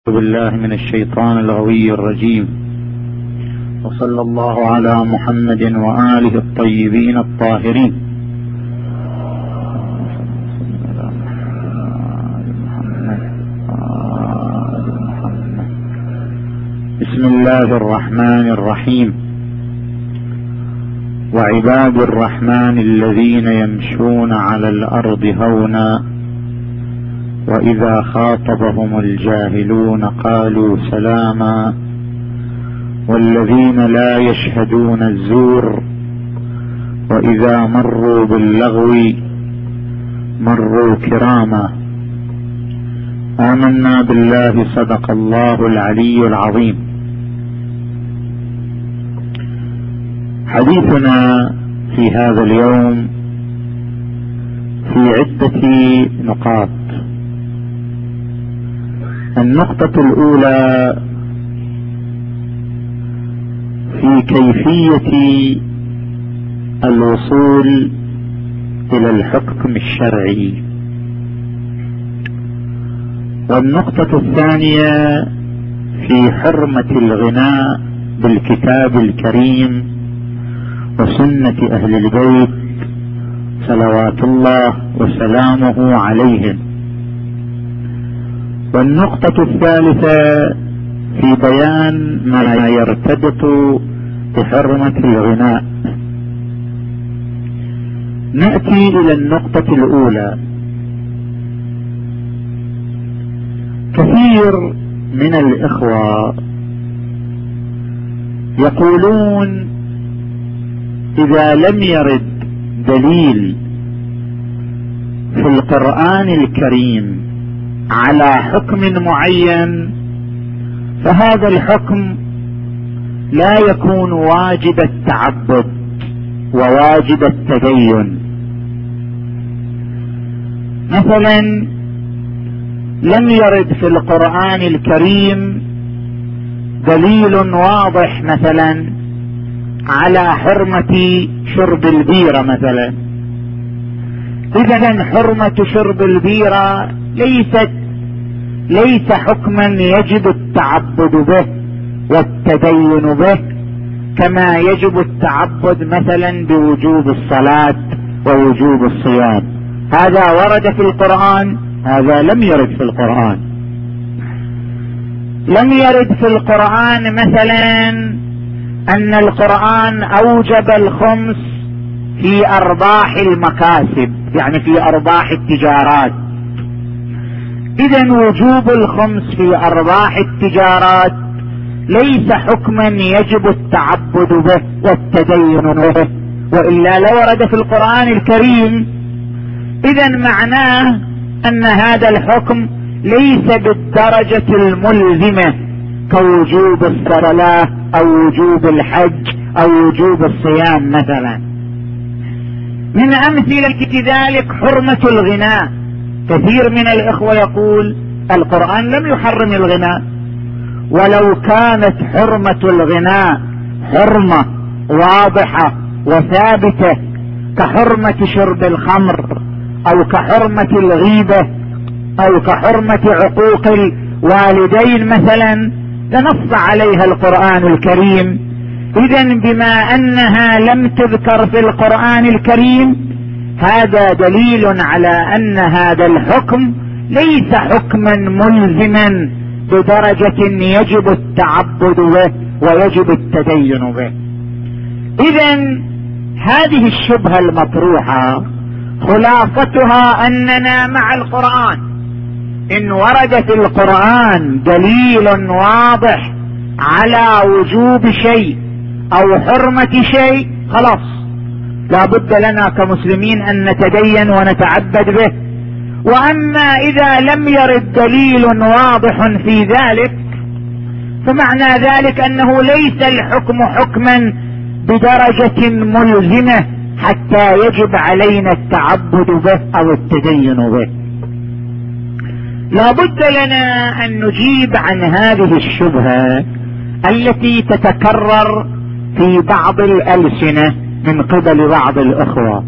بالله من الشيطان الغوي الرجيم، وصلى الله على محمد وآله الطيبين الطاهرين. بسم الله الرحمن الرحيم. وعباد الرحمن الذين يمشون على الأرض هونا وإذا خاطبهم الجاهلون قالوا سلاما والذين لا يشهدون الزور وإذا مروا باللغو مروا كراما. آمنا بالله، صدق الله العلي العظيم. حديثنا في هذا اليوم في عدة نقاط. النقطة الأولى في كيفية الوصول إلى الحكم الشرعي، والنقطة الثانية في حرمة الغناء بالكتاب الكريم وسنة أهل البيت صلوات الله وسلامه عليهم. والنقطة الثالثة في بيان ما يرتبط بحرمة الغناء. نأتي إلى النقطة الأولى. كثير من الإخوة يقولون إذا لم يرد دليل في القرآن الكريم على حكم معين فهذا الحكم لا يكون واجب التعبد وواجب التدين. مثلا لم يرد في القرآن الكريم دليل واضح مثلا على حرمة شرب البيرة مثلا، إذن حرمة شرب البيرة ليس حكما يجب التعبد به والتدين به كما يجب التعبد مثلا بوجوب الصلاة ووجوب الصيام. هذا ورد في القرآن، هذا لم يرد في القرآن. لم يرد في القرآن مثلا أن القرآن أوجب الخمس في أرباح المكاسب، يعني في أرباح التجارات. إذن وجوب الخمس في أرباح التجارات ليس حكما يجب التعبد به والتدين به، وإلا لورد في القرآن الكريم. إذن معناه أن هذا الحكم ليس بالدرجة الملزمة كوجوب الصلاة أو وجوب الحج أو وجوب الصيام مثلا. من أمثلة ذلك حرمة الغناء. كثير من الإخوة يقول القرآن لم يحرم الغناء، ولو كانت حرمة الغناء حرمة واضحة وثابتة كحرمة شرب الخمر أو كحرمة الغيبة أو كحرمة عقوق الوالدين مثلا لنص عليها القرآن الكريم. إذن بما أنها لم تذكر في القرآن الكريم هذا دليل على أن هذا الحكم ليس حكما ملزما بدرجة يجب التعبد به ويجب التدين به. إذن هذه الشبهة المطروحة خلاصتها أننا مع القرآن إن ورد في القرآن دليل واضح على وجوب شيء أو حرمة شيء خلاص لا بد لنا كمسلمين أن نتدين ونتعبد به. وأما إذا لم يرد دليل واضح في ذلك فمعنى ذلك أنه ليس الحكم حكما بدرجة ملزمة حتى يجب علينا التعبد به أو التدين به. لا بد لنا أن نجيب عن هذه الشبهة التي تتكرر في بعض الألسنة من قبل بعض الأخوة.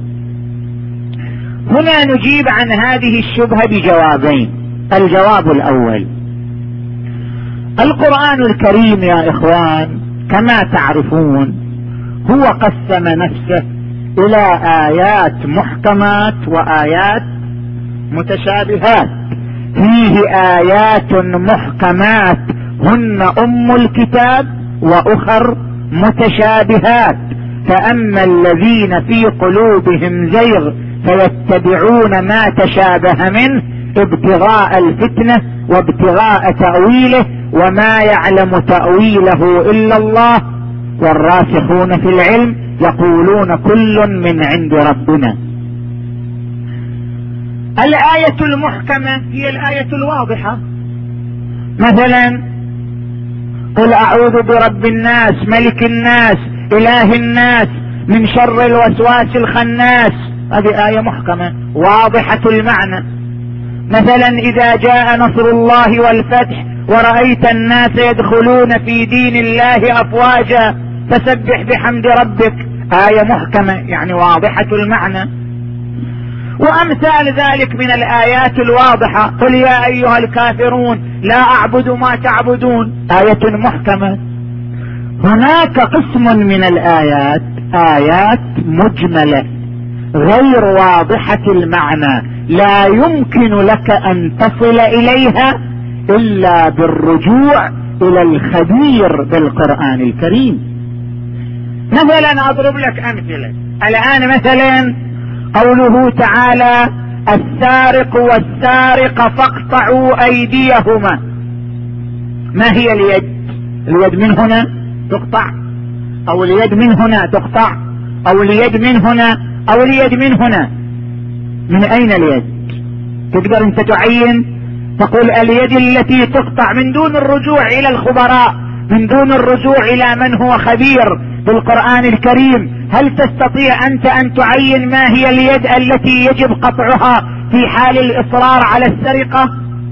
هنا نجيب عن هذه الشبهة بجوابين. الجواب الأول: القرآن الكريم يا إخوان كما تعرفون هو قسم نفسه إلى آيات محكمات وآيات متشابهات. فيه آيات محكمات هن أم الكتاب، وأخر متشابهات. فأما الذين في قلوبهم زيغ فيتبعون ما تشابه منه ابتغاء الفتنة وابتغاء تأويله وما يعلم تأويله إلا الله والراسخون في العلم يقولون كل من عند ربنا. الآية المحكمة هي الآية الواضحة، مثلا قل أعوذ برب الناس ملك الناس إله الناس من شر الوسواس الخناس، هذه آية محكمة واضحة المعنى. مثلا إذا جاء نصر الله والفتح ورأيت الناس يدخلون في دين الله أفواجا فسبح بحمد ربك، آية محكمة يعني واضحة المعنى. وأمثال ذلك من الآيات الواضحة، قل يا أيها الكافرون لا أعبد ما تعبدون، آية محكمة. هناك قسم من الآيات آيات مجملة غير واضحة المعنى، لا يمكن لك أن تصل إليها إلا بالرجوع إلى الخبير بالقرآن الكريم. مثلا أضرب لك أمثلة الآن، مثلا قوله تعالى السارق والسارقة فاقطعوا أيديهما، ما هي اليد؟ اليد من هنا تقطع، أو اليد من هنا تقطع، أو اليد من هنا، أو اليد من هنا. من أين اليد؟ تقدر أنت تعين تقول اليد التي تقطع من دون الرجوع إلى الخبراء، من دون الرجوع إلى من هو خبير بالقرآن الكريم. هل تستطيع أنت أن تعين ما هي اليد التي يجب قطعها في حال الإصرار على السرقة؟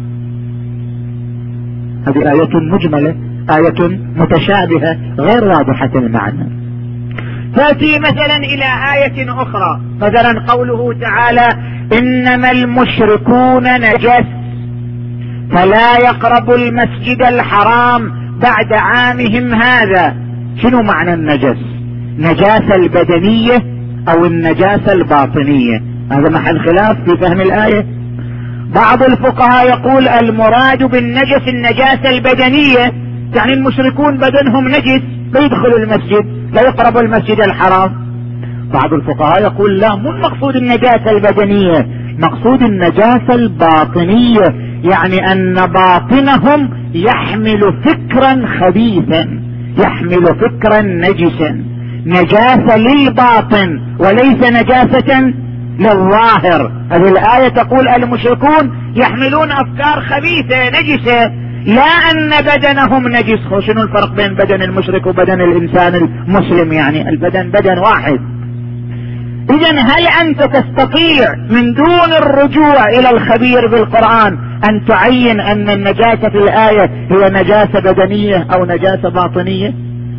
هذه آية مجملة، آية متشابهة غير واضحة المعنى. تأتي مثلا إلى آية أخرى، مثلا قوله تعالى إنما المشركون نجس فلا يقربوا المسجد الحرام بعد عامهم هذا. شنو معنى النجس؟ نجاسة البدنية أو النجاسة الباطنية؟ هذا محل خلاف في فهم الآية. بعض الفقهاء يقول المراد بالنجس النجاسة البدنية، يعني المشركون بدنهم نجس بيدخلوا المسجد لا يقربوا المسجد الحرام. بعض الفقهاء يقول لا، مو المقصود النجاسة البدنية، مقصود النجاسة الباطنية، يعني أن باطنهم يحمل فكرا خبيثا، يحمل فكرا نجسا، نجاسة للباطن وليس نجاسة للظاهر. هذه الآية تقول المشركون يحملون أفكار خبيثة نجسة، لا أن بدنهم نجس. شنو الفرق بين بدن المشرك وبدن الإنسان المسلم؟ يعني البدن بدن واحد. إذن هل أنت تستطيع من دون الرجوع إلى الخبير بالقرآن أن تعين أن النجاسة في الآية هي نجاسة بدنية أو نجاسة باطنية؟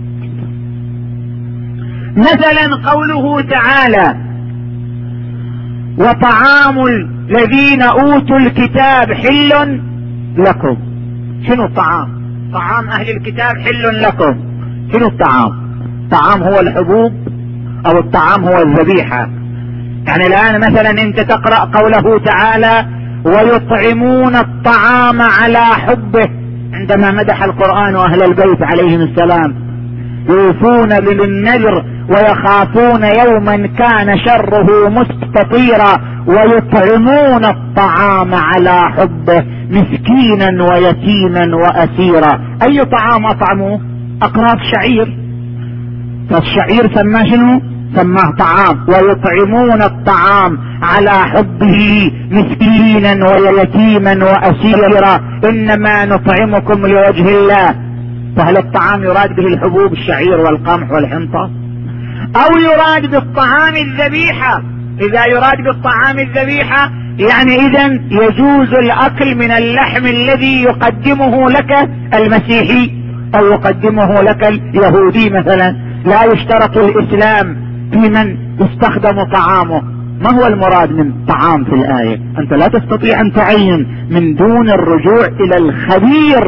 مثلا قوله تعالى وطعام الذين أوتوا الكتاب حل لكم. شنو الطعام؟ طعام أهل الكتاب حل لكم. شنو الطعام؟ الطعام هو الحبوب أو الطعام هو الذبيحة؟ يعني الآن مثلا أنت تقرأ قوله تعالى ويطعمون الطعام على حبه، عندما مدح القرآن أهل البيت عليهم السلام، يوفون بالنذر ويخافون يوما كان شره مستطيرا ويطعمون الطعام على حبه مسكينا ويتيما وأسيرا. أي طعام أطعموه؟ أقراط شعير، فالشعير سماه شنو؟ سماه طعام. ويطعمون الطعام على حبه مسكينا ويتيما وأسيرا إنما نطعمكم لوجه الله. فهل الطعام يراد به الحبوب الشعير والقمح والحنطة، أو يراد بالطعام الذبيحة؟ إذا يراد بالطعام الذبيحة يعني إذن يجوز الأكل من اللحم الذي يقدمه لك المسيحي أو يقدمه لك اليهودي مثلا. لا يشترط الإسلام في من يستخدم طعامه. ما هو المراد من طعام في الآية؟ أنت لا تستطيع أن تعين من دون الرجوع إلى الخبير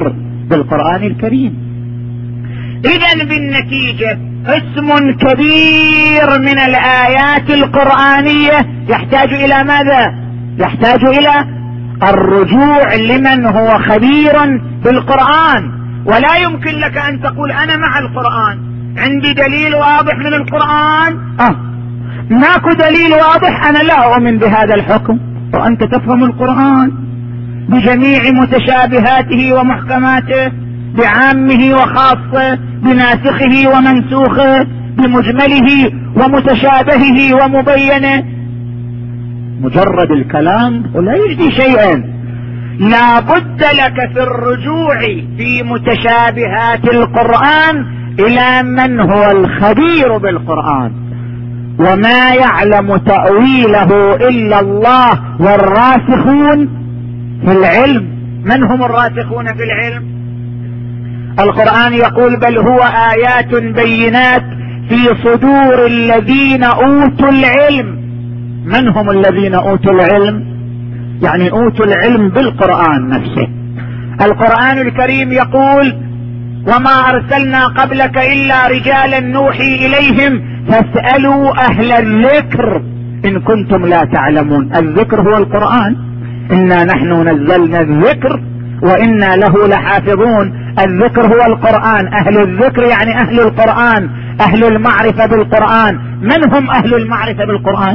بالقرآن الكريم. إذن بالنتيجة قسم كبير من الآيات القرآنية يحتاج إلى ماذا؟ يحتاج إلى الرجوع لمن هو خبير بالقرآن. ولا يمكن لك أن تقول أنا مع القرآن، عندي دليل واضح من القرآن، ماكو دليل واضح، أنا لا أؤمن بهذا الحكم. وأنت تفهم القرآن بجميع متشابهاته ومحكماته، بعامه وخاصه، بناسخه ومنسوخه، بمجمله ومتشابهه ومبينه. مجرد الكلام ولا يجدي شيئا، لا بد لك في الرجوع في متشابهات القرآن إلى من هو الخبير بالقرآن. وما يعلم تأويله إلا الله والراسخون في العلم. من هم الراسخون في العلم؟ القرآن يقول بل هو آيات بينات في صدور الذين أوتوا العلم. من هم الذين أوتوا العلم؟ يعني أوتوا العلم بالقرآن نفسه. القرآن الكريم يقول وما أرسلنا قبلك إلا رجالا نوحي إليهم فاسألوا أهل الذكر إن كنتم لا تعلمون. الذكر هو القرآن، إنا نحن نزلنا الذكر وإنا له لحافظون. الذكر هو القرآن. أهل الذكر يعني أهل القرآن، أهل المعرفة بالقرآن. من هم أهل المعرفة بالقرآن؟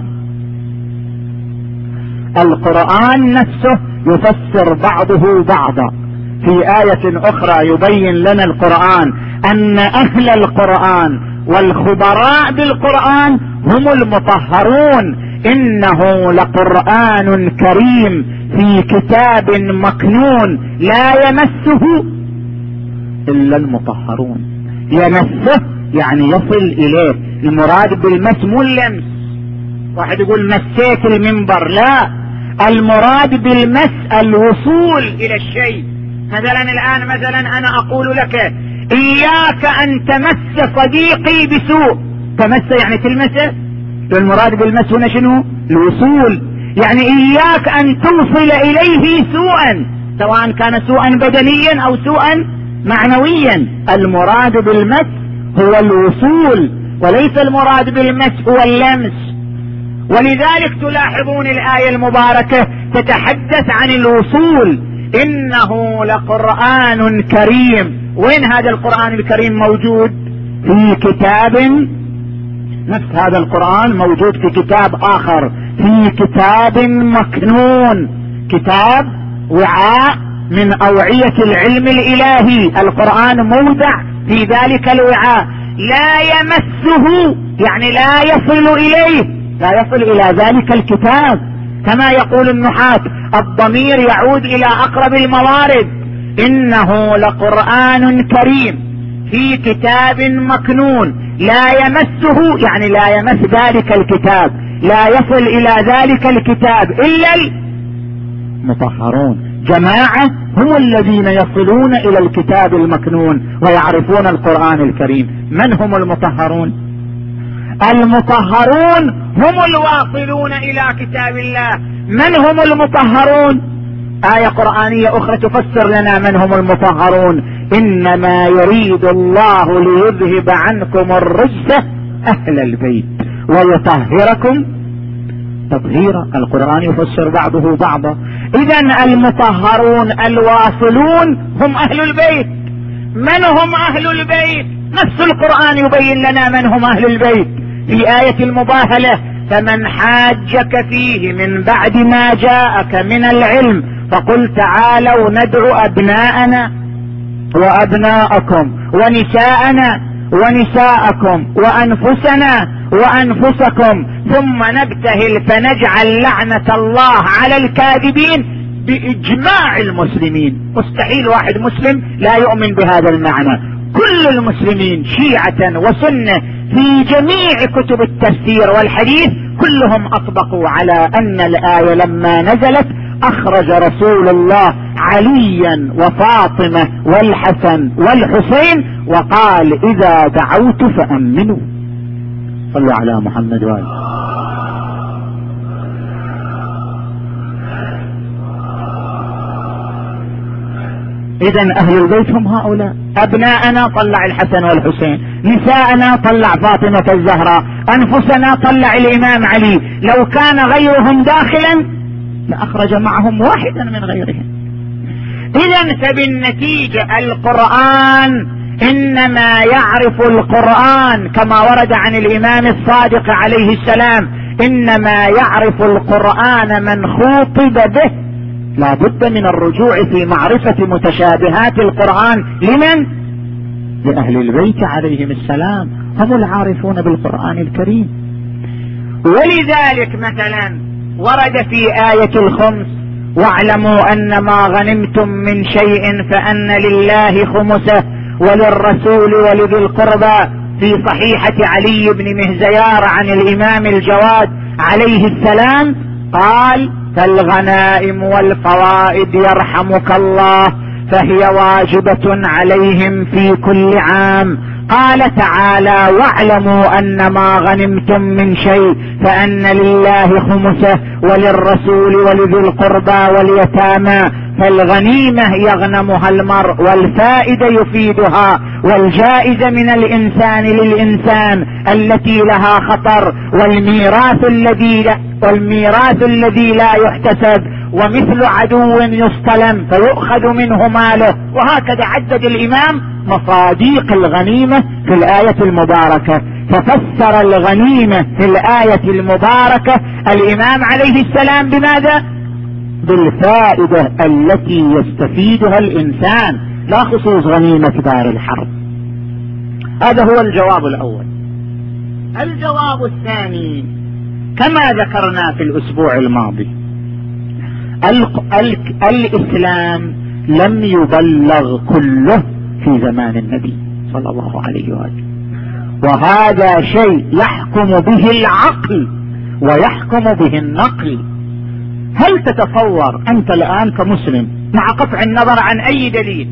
القرآن نفسه يفسر بعضه بعضا. في آية أخرى يبين لنا القرآن أن أهل القرآن والخبراء بالقرآن هم المطهرون. إنه لقرآن كريم في كتاب مكنون لا يمسه إلا المطهرون. يمسه يعني يصل إليه. المراد بالمس مو اللمس. واحد يقول مسيت المنبر، لا، المراد بالمس الوصول إلى الشيء. مثلا الآن أنا أقول لك إياك أن تمس صديقي بسوء. تمس يعني تلمسه. المراد بالمس هنا شنو؟ الوصول. يعني إياك أن توصل إليه سوءا، سواء كان سوءا بدنيا أو سوءا معنويا. المراد بالمس هو الوصول، وليس المراد بالمس هو اللمس. ولذلك تلاحظون الآية المباركة تتحدث عن الوصول. إنه لقرآن كريم. وين هذا القرآن الكريم موجود؟ في كتاب. نفس هذا القرآن موجود في كتاب آخر، في كتاب مكنون. كتاب وعاء من أوعية العلم الإلهي. القرآن موضع في ذلك الوعاء لا يمسه، يعني لا يصل إليه، لا يصل إلى ذلك الكتاب. كما يقول النحاة الضمير يعود إلى أقرب الموارد. إنه لقرآن كريم في كتاب مكنون لا يمسه، يعني لا يمس ذلك الكتاب، لا يصل إلى ذلك الكتاب إلا المطهرون. جماعة هم الذين يصلون إلى الكتاب المكنون ويعرفون القرآن الكريم. من هم المطهرون؟ المطهرون هم الواصلون إلى كتاب الله. من هم المطهرون؟ آية قرآنية أخرى تفسر لنا من هم المطهرون. إنما يريد الله ليذهب عنكم الرجس أهل البيت ويطهركم تطهيرا. القرآن يفسر بعضه بعضا. إذن المطهرون الواصلون هم أهل البيت. من هم أهل البيت؟ نفس القرآن يبين لنا من هم أهل البيت في آية المباهلة. فمن حاجك فيه من بعد ما جاءك من العلم فقل تعالوا ندعو أبناءنا وأبناءكم ونساءنا ونساءكم وأنفسنا وأنفسكم ثم نبتهل فنجعل لعنة الله على الكاذبين بإجماع المسلمين. مستحيل واحد مسلم لا يؤمن بهذا المعنى. كل المسلمين شيعة وسنة في جميع كتب التفسير والحديث كلهم أطبقوا على أن الآية لما نزلت أخرج رسول الله عليا وفاطمة والحسن والحسين وقال إذا دعوت فأمنوا. صلوا على محمد وآله. إذن أهل البيت هم هؤلاء. أبناءنا طلع الحسن والحسين، نساءنا طلع فاطمة الزهراء، أنفسنا طلع الإمام علي. لو كان غيرهم داخلا لأخرج معهم واحدا من غيرهم. إذن فبالنتيجة القرآن إنما يعرف القرآن كما ورد عن الإمام الصادق عليه السلام، إنما يعرف القرآن من خوطب به. لا بد من الرجوع في معرفة متشابهات القرآن لمن؟ لأهل البيت عليهم السلام، هم العارفون بالقرآن الكريم. ولذلك مثلا ورد في آية الخمس: واعلموا أن ما غنمتم من شيء فأن لله خمسه وللرسول ولذي القربى، في صحيحة علي بن مهزيار عن الإمام الجواد عليه السلام قال: فالغنائم والفوائد يرحمك الله فهي واجبة عليهم في كل عام. قال تعالى: واعلموا أن ما غنمتم من شيء فأن لله خمسه وللرسول ولذي القربى واليتامى. فالغنيمة يغنمها المرء، والفائدة يفيدها، والجائزة من الإنسان للإنسان التي لها خطر، والميراث الذي لا يحتسب، ومثل عدو يصطلم فيؤخذ منه ماله. وهكذا عدد الإمام مصاديق الغنيمة في الآية المباركة. ففسر الغنيمة في الآية المباركة الإمام عليه السلام بماذا؟ بالفائدة التي يستفيدها الإنسان، لا خصوص غنيمة دار الحرب. هذا هو الجواب الأول. الجواب الثاني كما ذكرنا في الأسبوع الماضي: الإسلام لم يبلغ كله في زمان النبي صلى الله عليه وآله، وهذا شيء يحكم به العقل ويحكم به النقل. هل تتصور أنت الآن كمسلم مع قطع النظر عن أي دليل،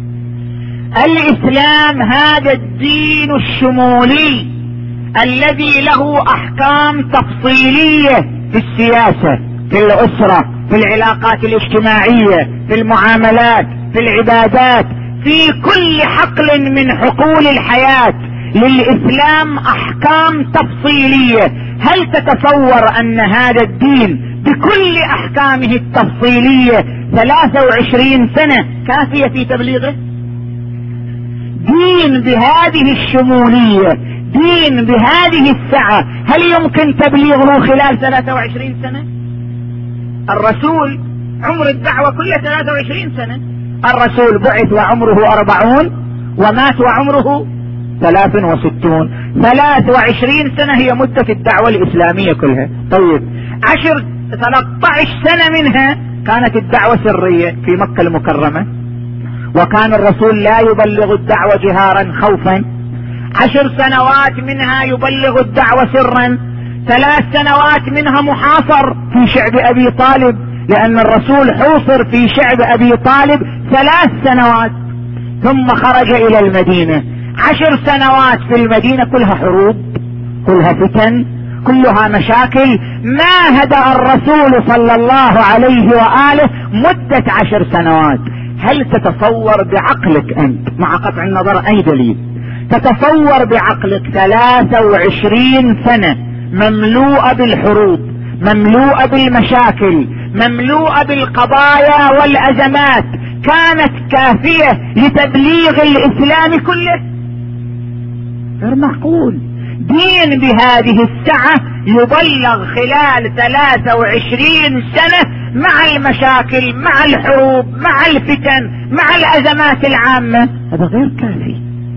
الإسلام هذا الدين الشمولي الذي له أحكام تفصيلية في السياسة، في الأسرة، في العلاقات الاجتماعية، في المعاملات، في العبادات، في كل حقل من حقول الحياة للإسلام أحكام تفصيلية. هل تتصور أن هذا الدين بكل أحكامه التفصيلية 23 سنة كافية في تبليغه؟ دين بهذه الشمولية، دين بهذه السعة، هل يمكن تبليغه خلال 23 سنة؟ الرسول عمر الدعوة كله 23 سنة. الرسول بعث وعمره 40 ومات وعمره 63. 23 سنة هي مدة الدعوة الإسلامية كلها. طيب 13 سنة منها كانت الدعوة سرية في مكة المكرمة، وكان الرسول لا يبلغ الدعوة جهارا خوفا. 10 سنوات منها يبلغ الدعوة سرا. 3 سنوات منها محاصر في شعب أبي طالب، لأن الرسول حوصر في شعب أبي طالب 3 سنوات، ثم خرج إلى المدينة. 10 سنوات في المدينة كلها حروب، كلها فتن، كلها مشاكل. ما هدأ الرسول صلى الله عليه وآله مدة 10 سنوات. هل تتصور بعقلك أنت مع قطع النظر أي دليل، تتصور بعقلك 23 سنة مملوءة بالحروب، مملوءة بالمشاكل، مملوءة بالقضايا والأزمات، كانت كافية لتبليغ الإسلام كله؟ غير معقول. دين بهذه السعة يبلغ خلال 23 سنة مع المشاكل، مع الحروب، مع الفتن، مع الأزمات العامة، هذا غير كافي.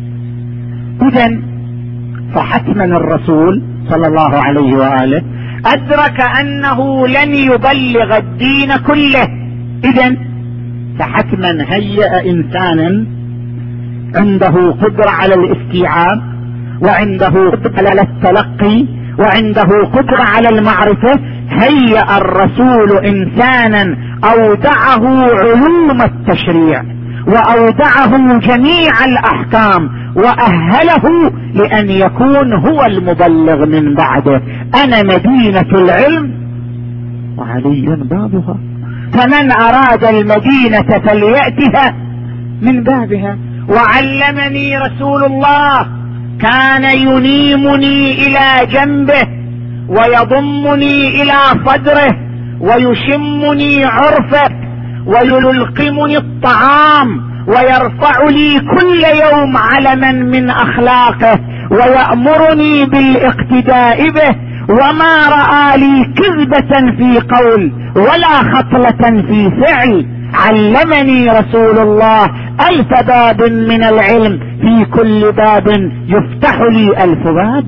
إذن فحتما الرسول صلى الله عليه وآله أدرك أنه لن يبلغ الدين كله. إذن فحتما هيأ إنسانا عنده قدرة على الاستيعاب، وعنده قدرة على التلقي، وعنده قدرة على المعرفة. هيأ الرسول إنسانا أودعه علوم التشريع، وأودعه جميع الأحكام، وأهله لأن يكون هو المبلغ من بعده. أنا مدينة العلم وعلي بابها، فمن أراد المدينة فليأتها من بابها. وعلمني رسول الله كان ينيمني إلى جنبه ويضمني إلى صدره ويشمني عرفه ويلقمني الطعام ويرفع لي كل يوم علما من أخلاقه ويأمرني بالاقتداء به، وما رأى لي كذبة في قول ولا خطلة في فعل. علمني رسول الله 1000 باب من العلم، في كل باب يفتح لي 1000 باب.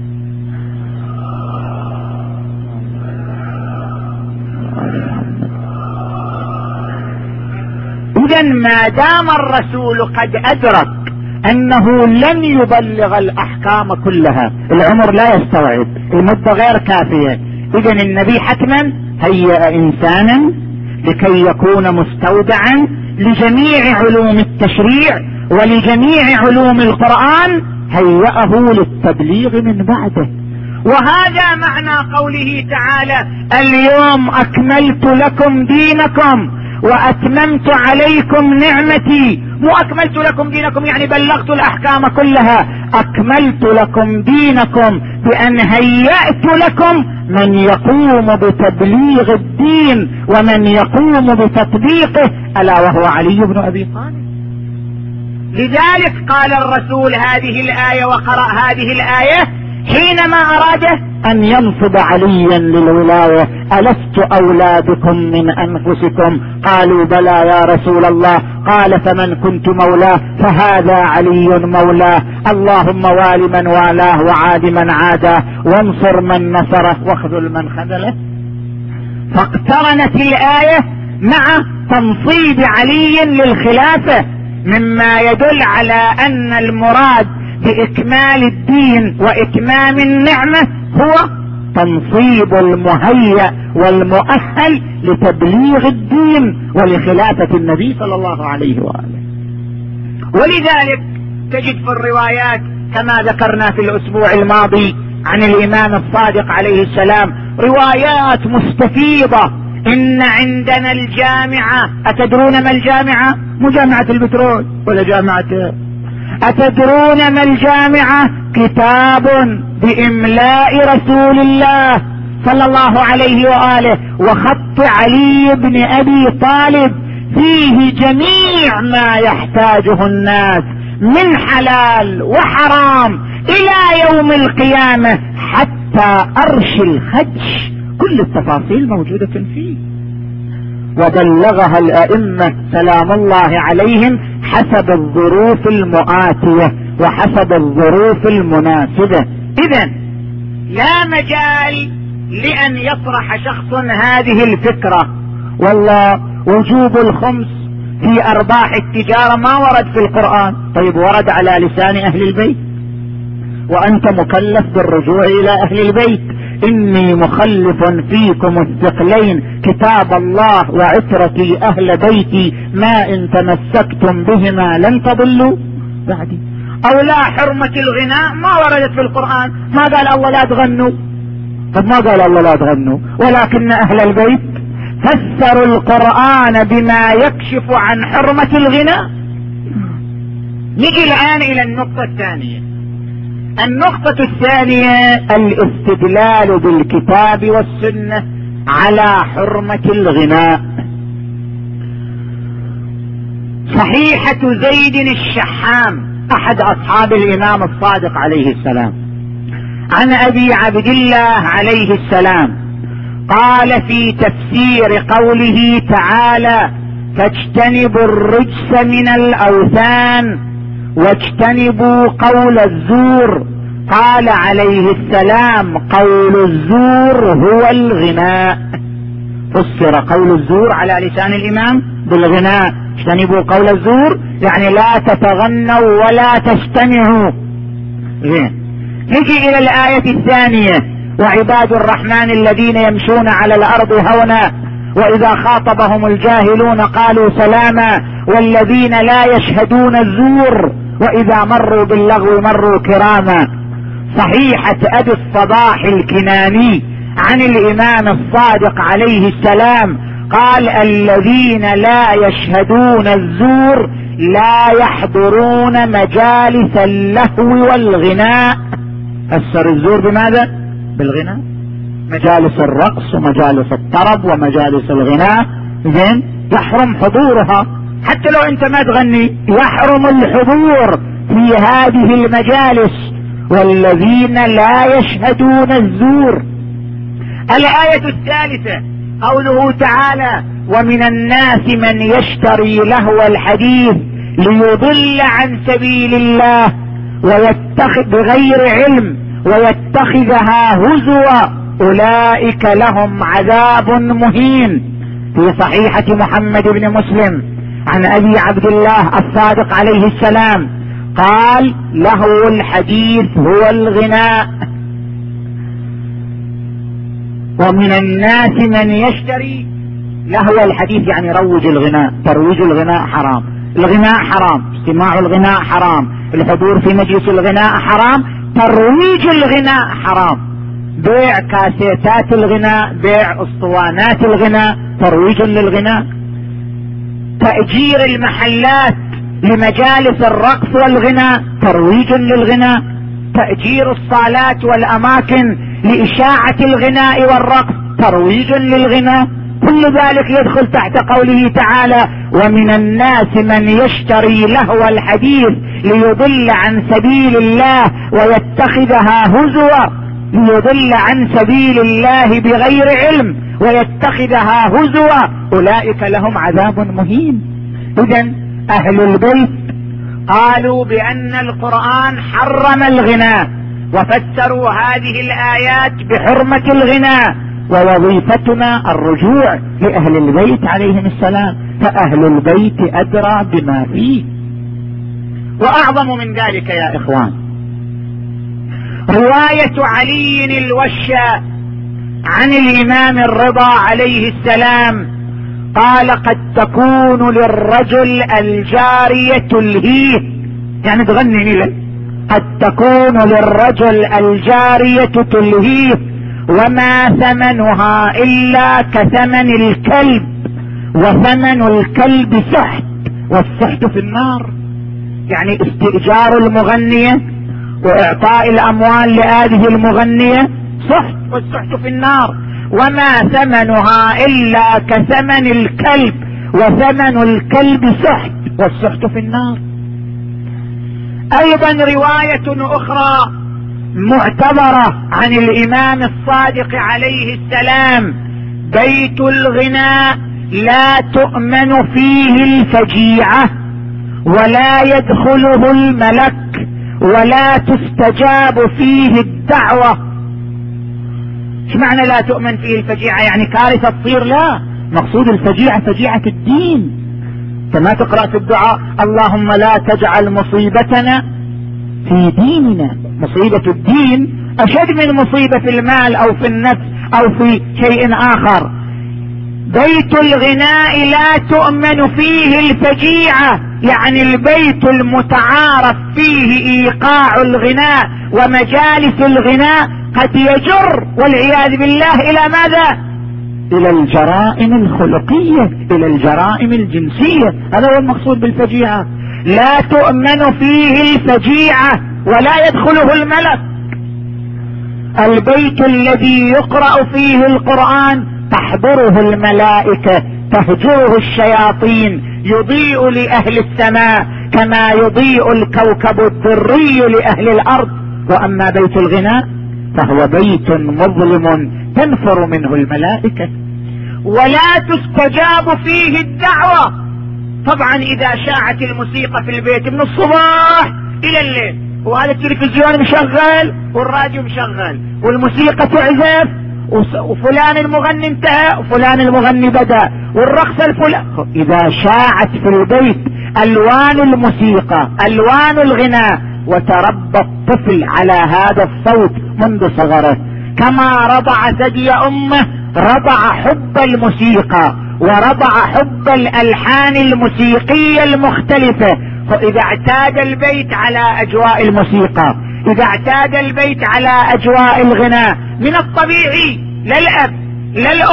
إذا ما دام الرسول قد أدرك أنه لن يبلغ الأحكام كلها، العمر لا يستوعب، المدة غير كافية، إذن النبي حتما هيأ إنسانا لكي يكون مستودعا لجميع علوم التشريع ولجميع علوم القرآن، هيأه للتبليغ من بعده. وهذا معنى قوله تعالى: اليوم أكملت لكم دينكم وأتممت عليكم نعمتي. مو أكملت لكم دينكم يعني بلغت الأحكام كلها، أكملت لكم دينكم بأن هيأت لكم من يقوم بتبليغ الدين ومن يقوم بتطبيقه، ألا وهو علي بن أبي طالب. لذلك قال الرسول هذه الآية وقرأ هذه الآية حينما أراد أن ينصب عليا للولاية: ألست أولى بكم من أنفسكم؟ قالوا: بلى يا رسول الله. قال: فمن كنت مولاه فهذا علي مولاه، اللهم وال من والاه وعاد من عاداه وانصر من نصره واخذل من خذله. فاقترنت الآية مع تنصيب علي للخلافة، مما يدل على أن المراد بإكمال الدين وإتمام النعمة هو تنصيب المهيأ والمؤهل لتبليغ الدين ولخلافة النبي صلى الله عليه وآله. ولذلك تجد في الروايات كما ذكرنا في الأسبوع الماضي عن الإمام الصادق عليه السلام روايات مستفيضة: إن عندنا الجامعة. أتدرون ما الجامعة؟ مو جامعة البترول ولا جامعة. أتدرون ما الجامعة؟ كتاب بإملاء رسول الله صلى الله عليه وآله وخط علي بن أبي طالب، فيه جميع ما يحتاجه الناس من حلال وحرام إلى يوم القيامة حتى أرش الخدش، كل التفاصيل موجودة فيه. وبلغها الأئمة سلام الله عليهم حسب الظروف المؤاتية وحسب الظروف المناسبة. إذن لا مجال لأن يطرح شخص هذه الفكرة: والله وجوب الخمس في أرباح التجارة ما ورد في القرآن. طيب ورد على لسان أهل البيت، وأنت مكلف بالرجوع إلى أهل البيت: إني مخلف فيكم الثقلين كتاب الله وعترتي أهل بيتي ما إن تمسكتم بهما لن تضلوا بعدي. أو لا حرمة الغناء ما وردت في القرآن، ما قال الله لا تغنوا. طب ما قال الله لا تغنوا، ولكن أهل البيت فسروا القرآن بما يكشف عن حرمة الغناء. نجي الآن إلى النقطة الثانية. النقطة الثانية الاستدلال بالكتاب والسنة على حرمة الغناء. صحيحة زيد الشحام أحد أصحاب الإمام الصادق عليه السلام عن أبي عبد الله عليه السلام قال في تفسير قوله تعالى: فاجتنبوا الرجس من الأوثان واجتنبوا قول الزور. قال عليه السلام: قول الزور هو الغناء. فسر قول الزور على لسان الإمام بالغناء. اجتنبوا قول الزور يعني لا تتغنوا ولا تستمعوا. نجي إلى الآية الثانية: وعباد الرحمن الذين يمشون على الأرض هونا وإذا خاطبهم الجاهلون قالوا سلاما والذين لا يشهدون الزور وإذا مروا باللغو مروا كراما. صحيحة أبي الصباح الكناني عن الإمام الصادق عليه السلام قال: الذين لا يشهدون الزور لا يحضرون مجالس اللهو والغناء. أثر الزور بماذا؟ بالغناء. مجالس الرقص ومجالس الطرب ومجالس الغناء زين يحرم حضورها، حتى لو انت ما تغني يحرم الحضور في هذه المجالس. والذين لا يشهدون الزور. الآية الثالثة قوله تعالى: ومن الناس من يشتري لهو الحديث ليضل عن سبيل الله ويتخذ بغير علم ويتخذها هزوا أولئك لهم عذاب مهين. في صحيحة محمد بن مسلم عن أبي عبد الله الصادق عليه السلام قال: لهو الحديث هو الغناء. ومن الناس من يشتري لهو الحديث، يعني روج الغناء. ترويج الغناء حرام، الغناء حرام، استماع الغناء حرام، الحضور في مجلس الغناء حرام، ترويج الغناء حرام، بيع كاسيتات الغناء، بيع اسطوانات الغناء ترويج للغناء، تأجير المحلات لمجالس الرقص والغناء ترويج للغناء، تأجير الصالات والأماكن لإشاعة الغناء والرقص ترويج للغناء. كل ذلك يدخل تحت قوله تعالى: ومن الناس من يشتري لهو الحديث ليضل عن سبيل الله ويتخذها هزوا. ليضل عن سبيل الله بغير علم ويتخذها هزوا أولئك لهم عذاب مهين. إذن أهل البيت قالوا بأن القرآن حرم الغناء، وفسروا هذه الآيات بحرمة الغناء، ووظيفتنا الرجوع لأهل البيت عليهم السلام، فأهل البيت أدرى بما فيه. وأعظم من ذلك يا إخوان رواية علي الوشى عن الإمام الرضا عليه السلام قال: قد تكون للرجل الجارية تلهيه، يعني تغني له، قد تكون للرجل الجارية تلهيه وما ثمنها إلا كثمن الكلب، وثمن الكلب سحت، والسحت في النار. يعني استئجار المغنية وإعطاء الأموال لهذه المغنية سحت، والسحت في النار. وما ثمنها إلا كثمن الكلب، وثمن الكلب سحت، والسحت في النار. أيضا رواية أخرى معتبرة عن الإمام الصادق عليه السلام: بيت الغناء لا تؤمن فيه الفجيعة ولا يدخله الملك ولا تستجاب فيه الدعوة. ايش معنى لا تؤمن فيه الفجيعة؟ يعني كارثة تصير؟ لا، مقصود الفجيعة فجيعة الدين. كما تقرأ في الدعاء: اللهم لا تجعل مصيبتنا في ديننا. مصيبة الدين أشد من مصيبة في المال أو في النفس أو في شيء آخر. بيت الغناء لا تؤمن فيه الفجيعة، يعني البيت المتعارف فيه إيقاع الغناء ومجالس الغناء قد يجر والعياذ بالله إلى ماذا؟ إلى الجرائم الخلقية، إلى الجرائم الجنسية. هذا هو المقصود بالفجيعة. لا تؤمن فيه الفجيعة ولا يدخله الملك. البيت الذي يقرأ فيه القرآن تحضره الملائكة، تهجره الشياطين، يضيء لأهل السماء كما يضيء الكوكب الدري لأهل الأرض. وأما بيت الغناء فهو بيت مظلم تنفر منه الملائكة، ولا تستجاب فيه الدعوة. طبعا إذا شاعت الموسيقى في البيت من الصباح إلى الليل، وهذا التلفزيون مشغل والراديو مشغل والموسيقى تعزف، وفلان المغني انتهى وفلان المغني بدأ، والرقص إذا شاعت في البيت ألوان الموسيقى ألوان الغناء وتربى الطفل على هذا الصوت منذ صغره، كما رضع ثدي أمه رضع حب الموسيقى ورضع حب الألحان الموسيقية المختلفة. فإذا اعتاد البيت على أجواء الموسيقى، إذا اعتاد البيت على أجواء الغناء، من الطبيعي للأب للأم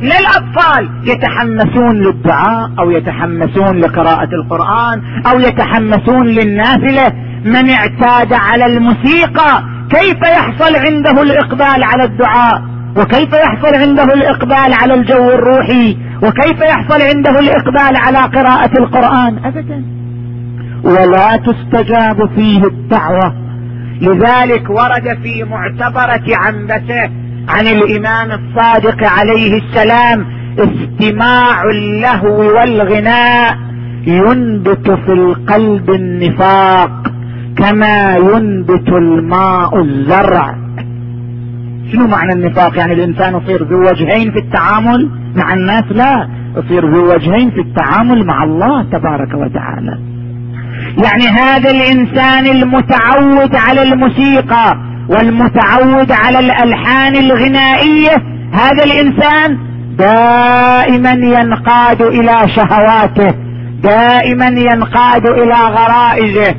لا الأطفال يتحمسون للدعاء أو يتحمسون لقراءة القرآن أو يتحمسون للنافلة. من اعتاد على الموسيقى كيف يحصل عنده الإقبال على الدعاء؟ وكيف يحصل عنده الإقبال على الجو الروحي؟ وكيف يحصل عنده الإقبال على قراءة القرآن؟ أبدا. ولا تستجاب فيه الدعوة. لذلك ورد في معتبرة عنبسة عن الإمام الصادق عليه السلام: استماع اللهو والغناء ينبت في القلب النفاق كما ينبت الماء الزرع. شنو معنى النفاق؟ يعني الإنسان يصير ذو وجهين في التعامل مع الناس؟ لا، يصير ذو وجهين في التعامل مع الله تبارك وتعالى. يعني هذا الإنسان المتعود على الموسيقى والمتعود على الألحان الغنائية، هذا الإنسان دائما ينقاد إلى شهواته، دائما ينقاد إلى غرائزه،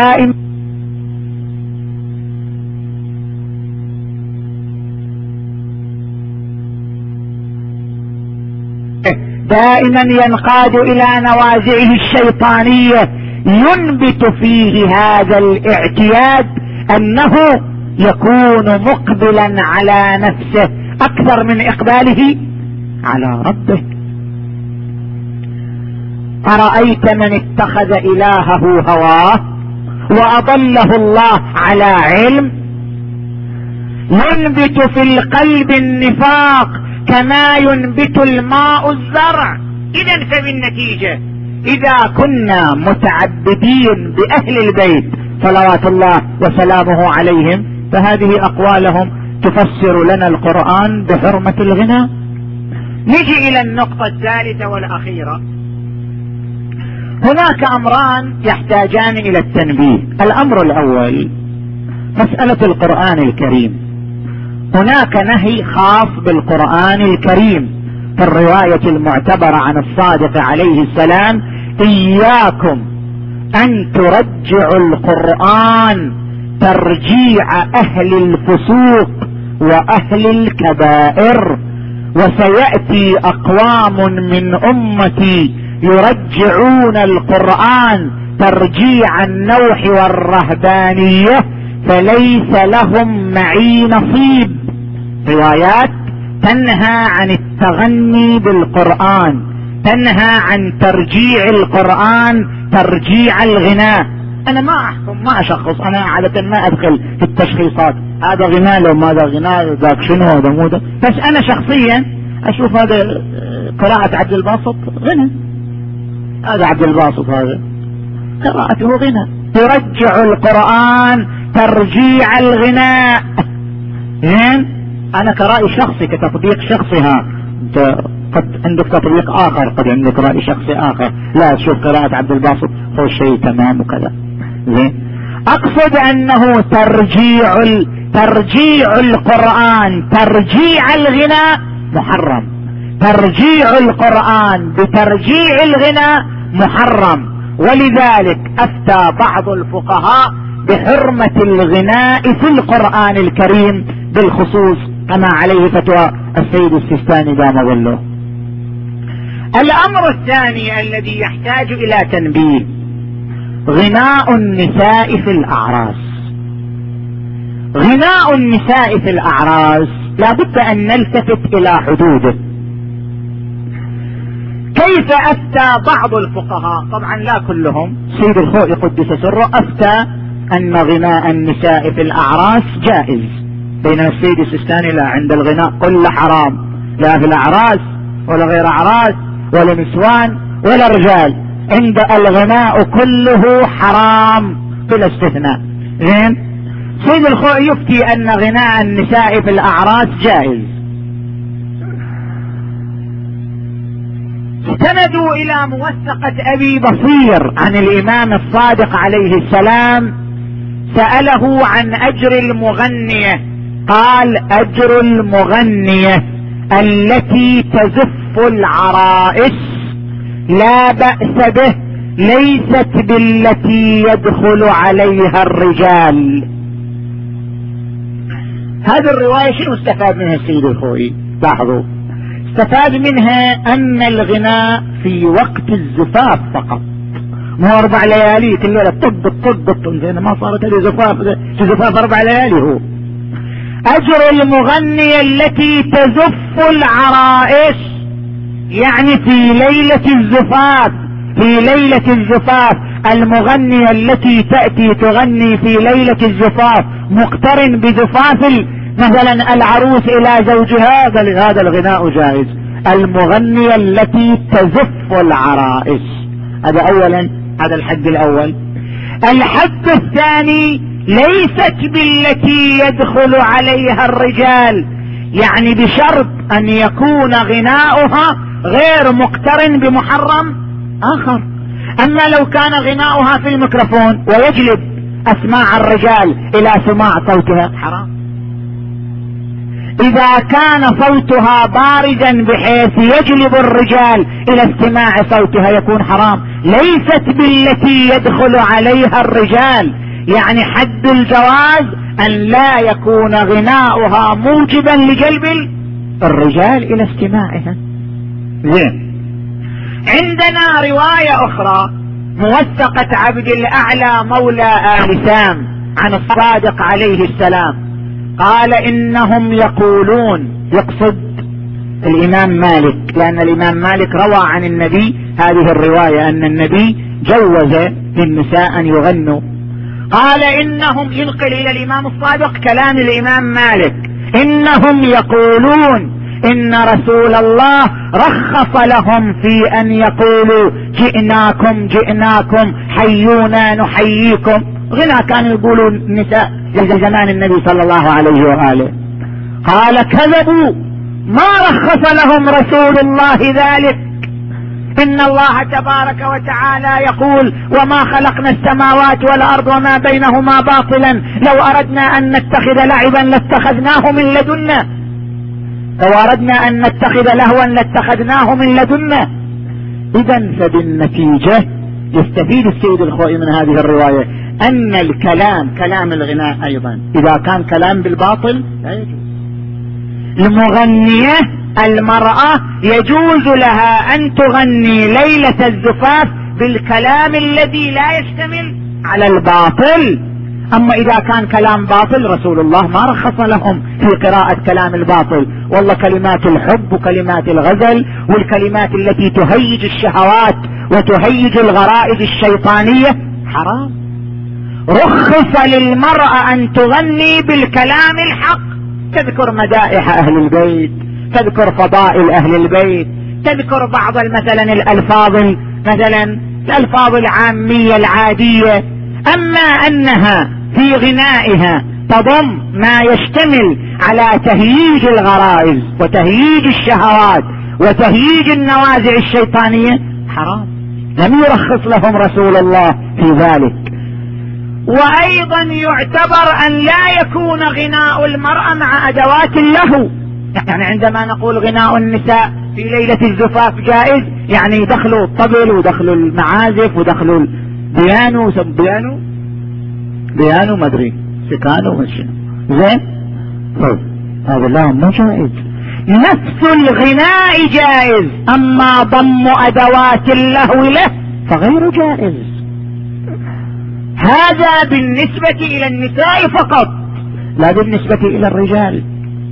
دائما ينقاد إلى نوازعه الشيطانية. ينبت فيه هذا الاعتياد أنه يكون مقبلا على نفسه أكثر من إقباله على ربه. أرأيت من اتخذ إلهه هواه وأضله الله على علم؟ ينبت في القلب النفاق كما ينبت الماء الزرع. إذن فبالنتيجة إذا كنا متعبدين بأهل البيت صلوات الله وسلامه عليهم، فهذه أقوالهم تفسر لنا القرآن بحرمة الغناء. نجي إلى النقطة الثالثة والأخيرة. هناك أمران يحتاجان إلى التنبيه. الأمر الأول مسألة القرآن الكريم. هناك نهي خاص بالقرآن الكريم في الرواية المعتبرة عن الصادق عليه السلام: إياكم أن ترجعوا القرآن ترجيع أهل الفسوق وأهل الكبائر، وسيأتي أقوام من أمتي يرجعون القرآن ترجيع النوح والرهبانية فليس لهم معي نصيب. روايات تنهى عن التغني بالقرآن، تنهى عن ترجيع القرآن ترجيع الغناء. أنا ما أحكم، ما أشخص، أنا عادة ما أدخل في التشخيصات، هذا غناء لو ماذا غناء، ذاك شنو، هذا مو ده. بس أنا شخصيا أشوف هذا قراءة عبد الباسط غنى، هذا عبد الباسط هذا قراءته غنى، ترجع القرآن ترجيع الغناء. زين، أنا كرأي شخصي كتطبيق شخصي، ها أنت قد عندك تطبيق آخر، قد عندك رأي شخصي آخر، لا تشوف قراءة عبد الباسط هو شيء تمام وكذا. زين، أقصد أنه ترجيع القرآن ترجيع الغناء محرم، ترجيع القرآن بترجيع الغناء محرم. ولذلك أفتى بعض الفقهاء بحرمة الغناء في القرآن الكريم بالخصوص، كما عليه فتوى السيد السيستاني دام ظله. الأمر الثاني الذي يحتاج إلى تنبيه: غناء النساء في الأعراس. غناء النساء في الأعراس لا بد أن نلتفت إلى حدوده. كيف أفتى بعض الفقهاء، طبعا لا كلهم، سيد الخوئي قدس سره أفتى أن غناء النساء في الأعراس جائز، بينما السيد السيستاني لا، عند الغناء كله حرام، لا في الأعراس ولا غير أعراس ولا نسوان ولا رجال، عند الغناء كله حرام بلا استثناء. زين، سيد الخوئي يفتي أن غناء النساء في الأعراس جائز. استندوا إلى موثقة أبي بصير عن الإمام الصادق عليه السلام، سأله عن أجر المغنية، قال: أجر المغنية التي تزف العرائس لا بأس به، ليست بالتي يدخل عليها الرجال. هذه الرواية شنو استفاد منها السيد الخوئي؟ لاحظوا، استفاد منها أن الغناء في وقت الزفاف فقط، مو 4 ليالي كل ليلة طب زين ما صارت هذه زفاف 4 ليالي. هو أجر المغنية التي تزف العرائس، يعني في ليلة الزفاف المغنية التي تأتي تغني في ليلة الزفاف مقترن بزفاف مثلا العروس إلى زوجها، هذا الغناء جائز. المغنية التي تزف العرائس، هذا أولا، هذا الحد الأول. الحد الثاني ليست بالتي يدخل عليها الرجال، يعني بشرط أن يكون غناؤها غير مقترن بمحرم آخر. أما لو كان غناؤها في الميكروفون ويجلب أسماع الرجال إلى سماع صوتها حرام. إذا كان صوتها باردا بحيث يجلب الرجال إلى استماع صوتها يكون حرام. ليست بالتي يدخل عليها الرجال، يعني حد الجواز أن لا يكون غناؤها موجبا لجلب الرجال إلى استماعها. زين. عندنا رواية أخرى موثقة عبد الأعلى مولى آل سام عن الصادق عليه السلام قال إنهم يقولون، يقصد الإمام مالك، لأن الإمام مالك روى عن النبي هذه الرواية أن النبي جوز للنساء أن يغنوا. قال إنهم، ينقل إلى الإمام الصادق كلام الإمام مالك، إنهم يقولون إن رسول الله رخص لهم في أن يقولوا جئناكم حيونا نحييكم. غنى كانوا يقولوا النساء لزمان النبي صلى الله عليه وآله. قال كذبوا، ما رخص لهم رسول الله ذلك. إن الله تبارك وتعالى يقول وما خلقنا السماوات والأرض وما بينهما باطلا، لو أردنا أن نتخذ لعبا لاتخذناه من لدنا، لو أردنا أن نتخذ لهوا لاتخذناه من لدنا. إذن فبالنتيجة يستفيد السيد الخوئي من هذه الرواية أن الكلام، كلام الغناء أيضا إذا كان كلام بالباطل لا يجوز. المغنية المرأة يجوز لها أن تغني ليلة الزفاف بالكلام الذي لا يشتمل على الباطل. أما إذا كان كلام باطل رسول الله ما رخص لهم في قراءة كلام الباطل. والله كلمات الحب وكلمات الغزل والكلمات التي تهيج الشهوات وتهيج الغرائز الشيطانية حرام. رخص للمرأة أن تغني بالكلام الحق، تذكر مدائح أهل البيت، تذكر فضائل أهل البيت، تذكر بعض مثلا الألفاظ العامية العادية. أما أنها في غنائها تضم ما يشتمل على تهييج الغرائز وتهييج الشهوات وتهييج النوازع الشيطانية حرام، لم يرخص لهم رسول الله في ذلك. وأيضا يعتبر أن لا يكون غناء المرأة مع أدوات اللهو، يعني عندما نقول غناء النساء في ليلة الزفاف جائز، يعني يدخلوا الطبل ودخلوا المعازف ودخلوا بيانو ما ادري سكانو وشنو زين. هذا لا مو جائز. نفس الغناء جائز، اما ضم ادوات اللهو له فغير جائز. هذا بالنسبة الى النساء فقط، لا بالنسبة الى الرجال.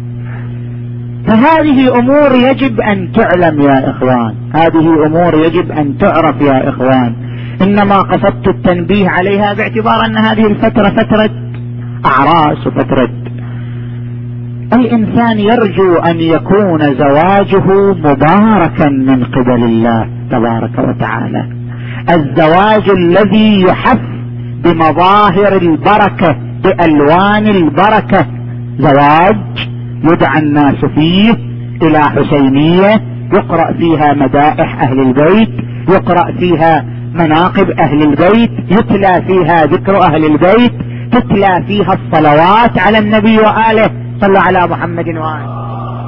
فهذه امور يجب ان تعلم يا اخوان، هذه امور يجب ان تعرف يا اخوان. انما قصدت التنبيه عليها باعتبار ان هذه الفترة فترة اعراس وفترة الانسان يرجو ان يكون زواجه مباركا من قبل الله تبارك وتعالى، الزواج الذي يحف بمظاهر البركة بألوان البركة، زواج يدعى الناس فيه الى حسينية يقرأ فيها مدائح اهل البيت، يقرأ فيها مناقب اهل البيت، يتلى فيها ذكر اهل البيت، تتلى فيها الصلوات على النبي وآله، صلى على محمد وآله.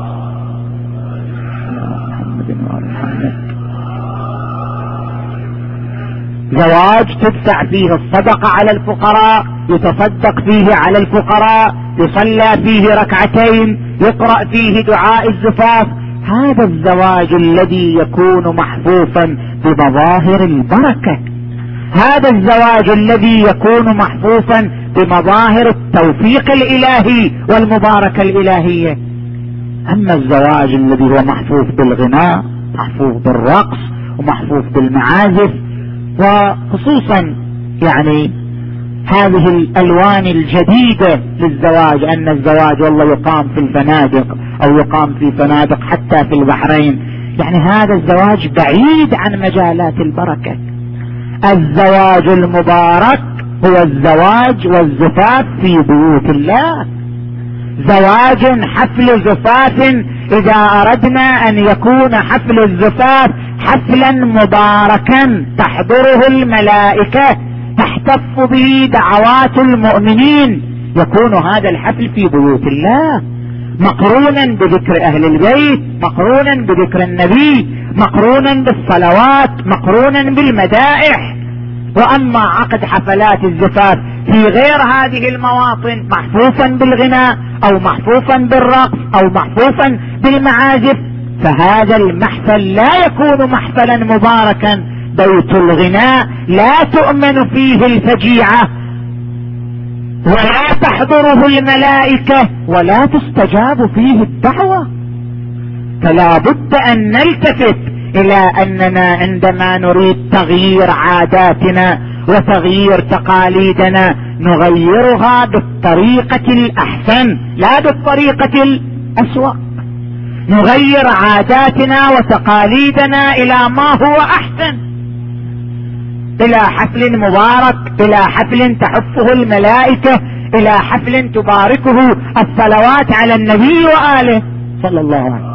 زواج تدفع فيه الصدقة على الفقراء، يتصدق فيه على الفقراء، يصلى فيه ركعتين، يقرأ فيه دعاء الزفاف، هذا الزواج الذي يكون محفوفا بمظاهر البركة، هذا الزواج الذي يكون محفوفا بمظاهر التوفيق الإلهي والمباركة الإلهية. أما الزواج الذي هو محفوف بالغناء، محفوف بالرقص، ومحفوف بالمعازف، وخصوصا يعني هذه الألوان الجديدة للزواج، أن الزواج والله يقام في الفنادق أو يقام في فنادق حتى في البحرين، يعني هذا الزواج بعيد عن مجالات البركة. الزواج المبارك هو الزواج والزفاف في بيوت الله، زواج حفل زفاف. إذا أردنا أن يكون حفل الزفاف حفلا مباركا تحضره الملائكة تحتف به دعوات المؤمنين، يكون هذا الحفل في بيوت الله مقرونا بذكر أهل البيت، مقرونا بذكر النبي، مقرونا بالصلوات، مقرونا بالمدائح. وأما عقد حفلات الزفاف في غير هذه المواطن محفوفا بالغناء أو محفوفا بالرقص أو محفوفا بالمعازف، فهذا المحفل لا يكون محفلا مباركا. بيت الغناء لا تؤمن فيه الفجيعة ولا تحضره الملائكة ولا تستجاب فيه الدعوة. فلا بد أن نلتفت إلى أننا عندما نريد تغيير عاداتنا وتغيير تقاليدنا نغيرها بالطريقة الأحسن لا بالطريقة الأسوأ. نغير عاداتنا وتقاليدنا إلى ما هو أحسن، إلى حفل مبارك، إلى حفل تحفه الملائكة، إلى حفل تباركه الصلوات على النبي وآله صلى الله عليه وسلم.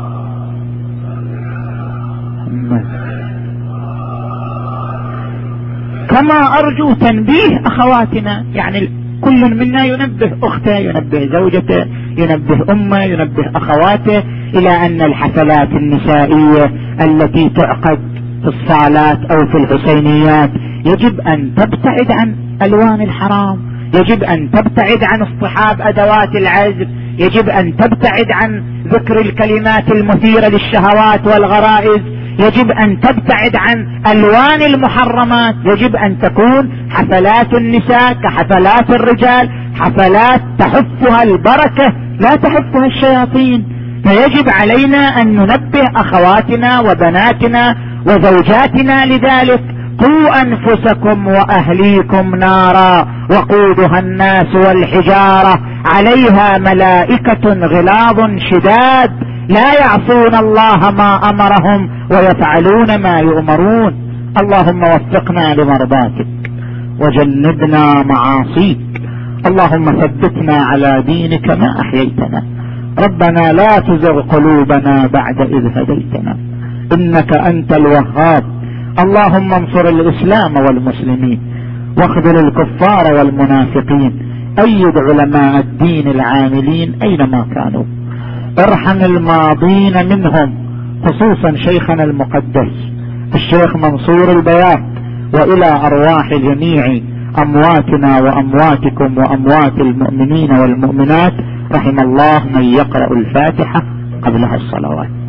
كما أرجو تنبيه أخواتنا، يعني كل منا ينبه أخته، ينبه زوجته، ينبه أمه، ينبه أخواته إلى أن الحفلات النسائية التي تعقد في الصالات أو في الحسينيات يجب أن تبتعد عن ألوان الحرام، يجب أن تبتعد عن اصطحاب أدوات العزف، يجب أن تبتعد عن ذكر الكلمات المثيرة للشهوات والغرائز، يجب أن تبتعد عن ألوان المحرمات. يجب أن تكون حفلات النساء كحفلات الرجال، حفلات تحفها البركة لا تحفها الشياطين. فيجب علينا أن ننبه أخواتنا وبناتنا وزوجاتنا لذلك. قوا أنفسكم وأهليكم نارا وقودها الناس والحجارة عليها ملائكة غلاظ شداد لا يعصون الله ما أمرهم ويفعلون ما يؤمرون. اللهم وفقنا لمرضاتك وجنبنا معاصيك، اللهم ثبتنا على دينك ما أحييتنا. ربنا لا تزغ قلوبنا بعد إذ هديتنا إنك أنت الوهاب. اللهم انصر الإسلام والمسلمين واخذل الكفار والمنافقين، أيد علماء الدين العاملين أينما كانوا، ارحم الماضين منهم، خصوصا شيخنا المقدس الشيخ منصور البيات، وإلى أرواح جميع أمواتنا وأمواتكم وأموات المؤمنين والمؤمنات. رحم الله من يقرأ الفاتحة قبلها الصلوات.